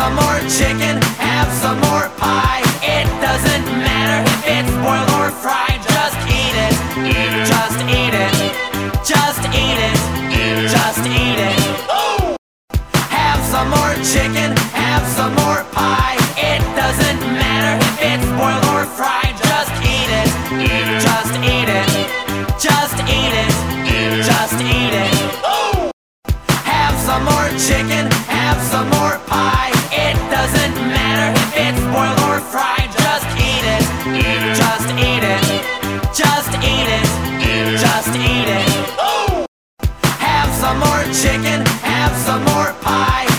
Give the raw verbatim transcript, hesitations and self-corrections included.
some more chicken, have some more pie. It doesn't matter if it's boiled or fried. Just eat it, eat it. Just eat it, just eat it, eat it. Just eat it. Ooh. Have some more chicken, have some more pie. It doesn't matter if it's boiled or fried. Just eat it, eat it. Just eat it, just eat it, eat it. Just eat it. Ooh. Have some more chicken, have some more pie. It doesn't matter if it's boiled or fried. Just eat it, eat it. Just eat it, just eat it, eat it. Just eat it. Ooh. Have some more chicken, have some more pie.